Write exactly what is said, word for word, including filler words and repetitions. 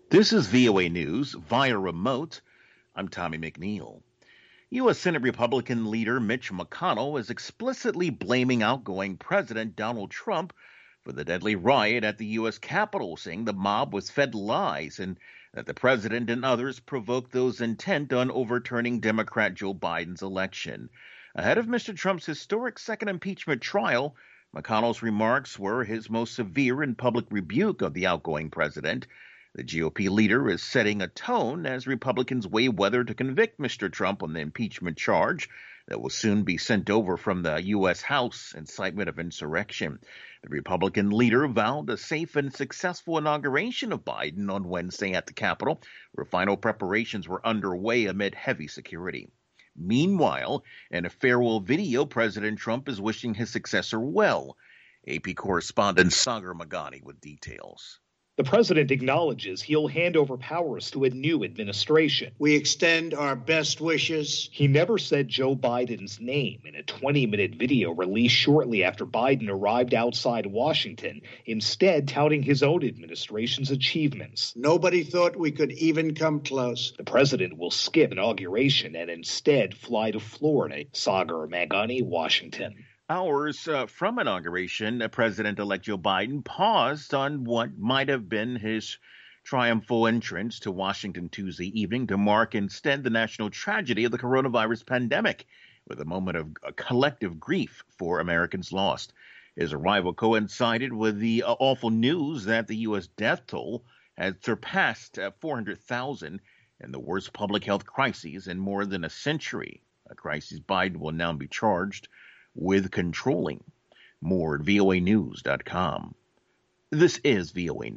This is V O A News via remote. I'm Tommy McNeil. U S. Senate Republican leader Mitch McConnell is explicitly blaming outgoing President Donald Trump for the deadly riot at the U S. Capitol, saying the mob was fed lies and that the president and others provoked those intent on overturning Democrat Joe Biden's election. Ahead of Mister Trump's historic second impeachment trial, McConnell's remarks were his most severe and public rebuke of the outgoing president. The G O P leader is setting a tone as Republicans weigh whether to convict Mister Trump on the impeachment charge that will soon be sent over from the U S. House, incitement of insurrection. The Republican leader vowed a safe and successful inauguration of Biden on Wednesday at the Capitol, where final preparations were underway amid heavy security. Meanwhile, in a farewell video, President Trump is wishing his successor well. A P correspondent Sagar Magani with details. The president acknowledges he'll hand over powers to a new administration. We extend our best wishes. He never said Joe Biden's name in a twenty-minute video released shortly after Biden arrived outside Washington, instead touting his own administration's achievements. Nobody thought we could even come close. The president will skip inauguration and instead fly to Florida. Sagar Magani, Washington. Hours uh, from inauguration, uh, President-elect Joe Biden paused on what might have been his triumphal entrance to Washington Tuesday evening to mark instead the national tragedy of the coronavirus pandemic, with a moment of uh, collective grief for Americans lost. His arrival coincided with the uh, awful news that the U S death toll had surpassed uh, four hundred thousand in the worst public health crises in more than a century, a crisis Biden will now be charged with controlling. More at V O A news dot com. This is V O A News.